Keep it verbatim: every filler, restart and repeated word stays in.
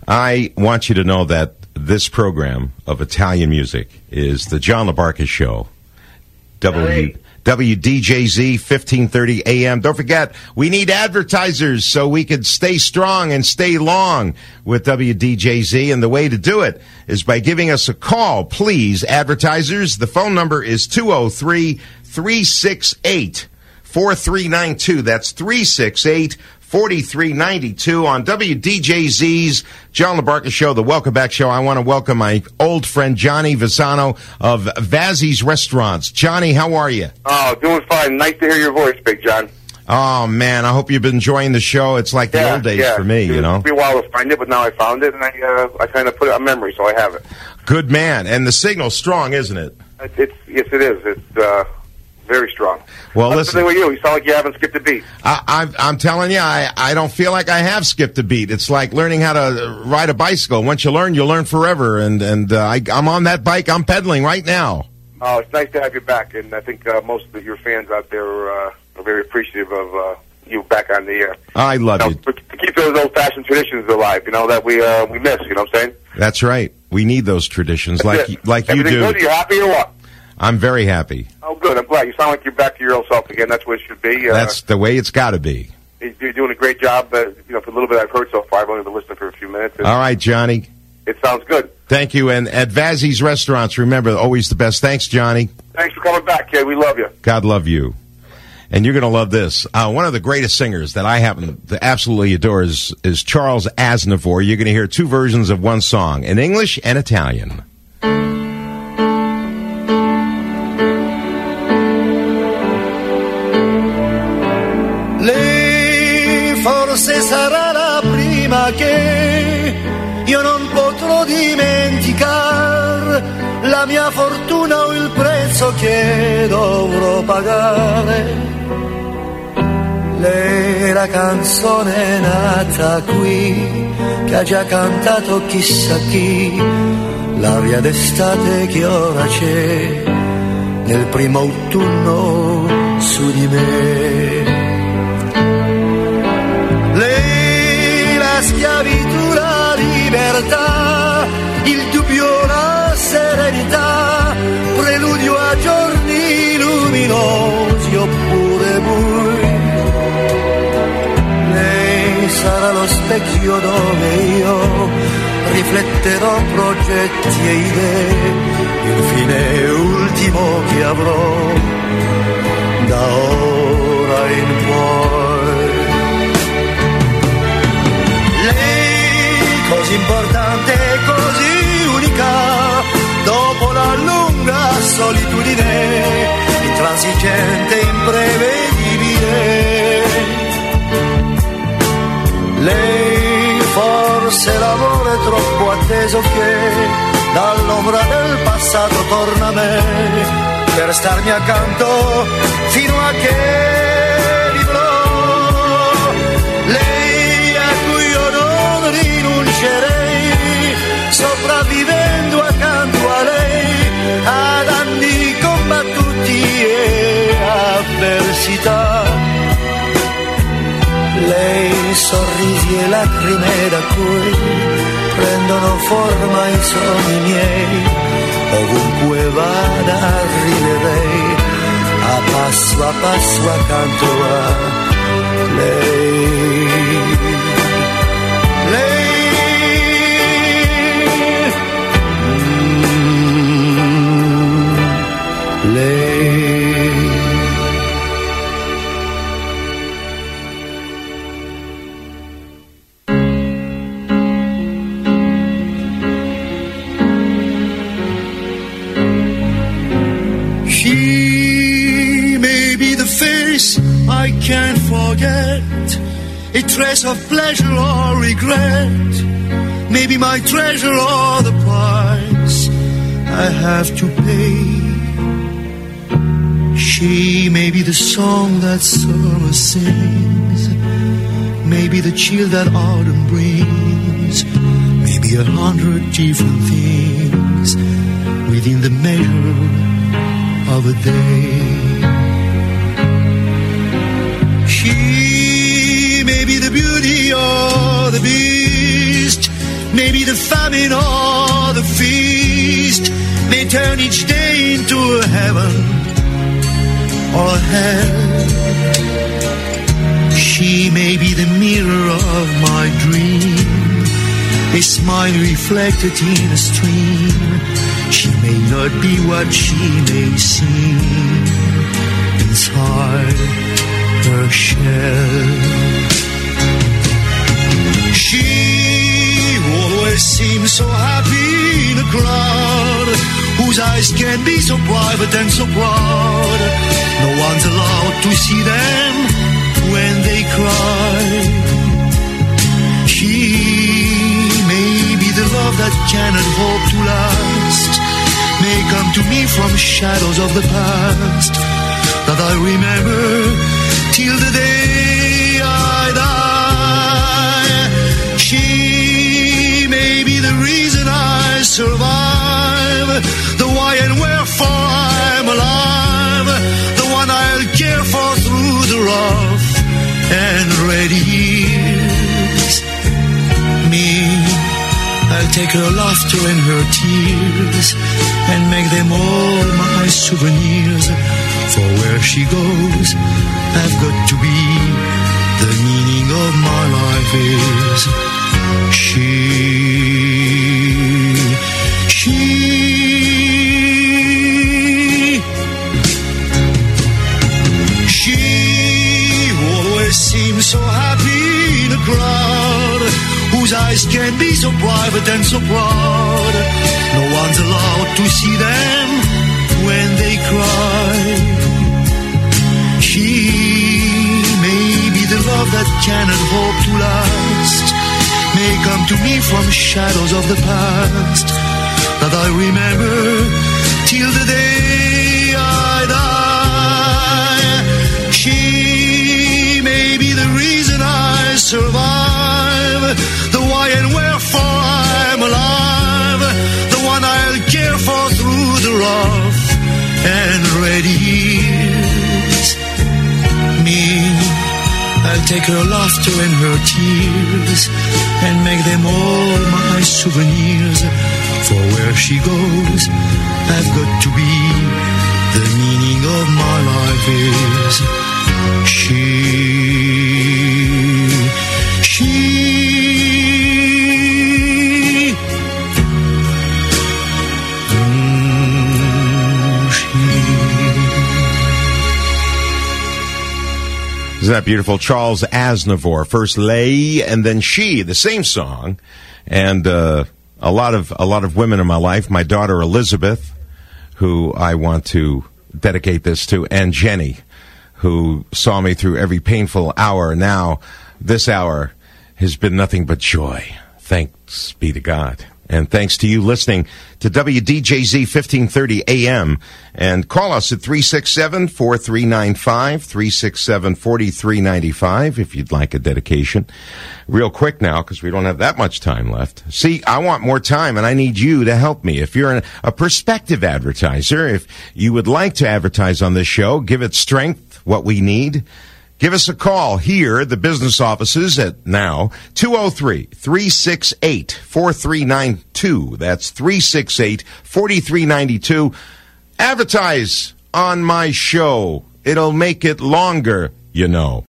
I want you to know that this program of Italian music is the John LaBarca Show. W, W D J Z, fifteen thirty A M. Don't forget, we need advertisers so we can stay strong and stay long with W D J Z. And the way to do it is by giving us a call. Please, advertisers, the phone number is two oh three, three six eight, four three nine two. That's three six eight, four three nine two on W D J Z's John LaBarca Show, the Welcome Back Show. I want to welcome my old friend Johnny Visano of Vazzi's Restaurants. Johnny, how are you? Oh, doing fine. Nice to hear your voice, Big John. Oh, man, I hope you've been enjoying the show. It's like yeah, the old days yeah. for me, it you know. It took me a while to find it, but now I found it, and I uh, I kind of put it on memory, so I have it. Good man. And the signal's strong, isn't it? It's, it's Yes, it is. It's uh, very strong. Well, What's listen. the thing with you? You sound like you haven't skipped a beat. I, I'm, I'm telling you, I, I don't feel like I have skipped a beat. It's like learning how to ride a bicycle. Once you learn, you learn forever. And, and uh, I, I'm on that bike. I'm pedaling right now. Oh, it's nice to have you back, and I think uh, most of your fans out there uh, are very appreciative of uh, you back on the air. I love you. you. Know, to keep those old-fashioned traditions alive, you know, that we uh, we miss, you know what I'm saying? That's right. We need those traditions That's like, it. like you Everything do. Good? Are you happy or what? I'm very happy. Oh, good. I'm glad. You sound like you're back to your old self again. That's what it should be. Uh, That's the way it's got to be. You're doing a great job. Uh, you know, for the little bit I've heard so far, I've only been listening for a few minutes. All right, Johnny. It sounds good. Thank you. And at Vazzi's Restaurants, remember, always the best. Thanks, Johnny. Thanks for coming back, kid. We love you. God love you. And you're going to love this. Uh, one of the greatest singers that I happen to absolutely adore is, is Charles Aznavour. You're going to hear two versions of one song, in English and Italian. Lei forse sarà la prima che io non potrò dimenticare, la mia fortuna o il prezzo che dovrò pagare. Lei è la canzone nata qui, che ha già cantato chissà chi, l'aria d'estate che ora c'è nel primo autunno su di me. Lei la schiavitù, la libertà, il dubbio, la serenità, preludio a giorni luminosi oppure bui. Lei sarà lo specchio dove io rifletterò progetti e idee, il fine ultimo che avrò da ora in poi. Lei così importante e così unica, dopo la lunga solitudine, intransigente, imprevedibile. Lei forse l'amore troppo atteso che dall'ombra del passato torna a me, per starmi accanto fino a che vivrò. Lei a cui io non rinuncerei, sopravvivendo accanto a lei ad anni combattuti e avversità. Lei sorrisi e lacrime da cui prendono forma i sogni miei, ovunque vada arriverei a passo a passo accanto a lei. Lei, mm, lei. I can't forget, a trace of pleasure or regret, maybe my treasure or the price I have to pay. She may be the song that summer sings, maybe the chill that autumn brings, maybe a hundred different things within the measure of a day. She may be the beauty or the beast, Maybe the famine or the feast may turn each day into a heaven or hell. She may be the mirror of my dream, a smile reflected in a stream. She may not be what she may seem inside her shell. She always seems so happy in a crowd whose eyes can be so private and so proud. No one's allowed to see them when they cry. She may be the love that cannot hope to last, may come to me from shadows of the past that I remember till the day I die. She may be the reason I survive, the why and wherefore I'm alive, the one I'll care for through the rough and ready years. Me, I'll take her laughter and her tears and make them all my souvenirs. For where she goes, I've got to be. The meaning of my life is she. She. She always seems so happy in a crowd whose eyes can be so private and so proud. No one's allowed to see them when they cry. She may be the love that cannot hope to last, may come to me from shadows of the past that I remember till the day I die. She may be the reason I survive, the why and wherefore I'm alive, the one I'll care for through the rough and ready years. Me, I'll take her laughter and her tears and make them all my souvenirs. For where she goes, I've got to be. The meaning of my life is she. She. Mm, she. Isn't that beautiful? Charles Aznavour, first Lay and then She, the same song. And uh, a lot of a lot of women in my life. My daughter Elizabeth, who I want to dedicate this to, and Jenny, who saw me through every painful hour. Now, this hour has been nothing but joy. Thanks be to God. And thanks to you listening to W D J Z fifteen thirty A M. And call us at three six seven, four three nine five, three six seven, four three nine five if you'd like a dedication. Real quick now, because we don't have that much time left. See, I want more time, and I need you to help me. If you're an, a prospective advertiser, if you would like to advertise on this show, give it strength, what we need, give us a call here at the business offices at now two oh three, three six eight, four three nine two. That's three six eight, four three nine two. Advertise on my show. It'll make it longer, you know.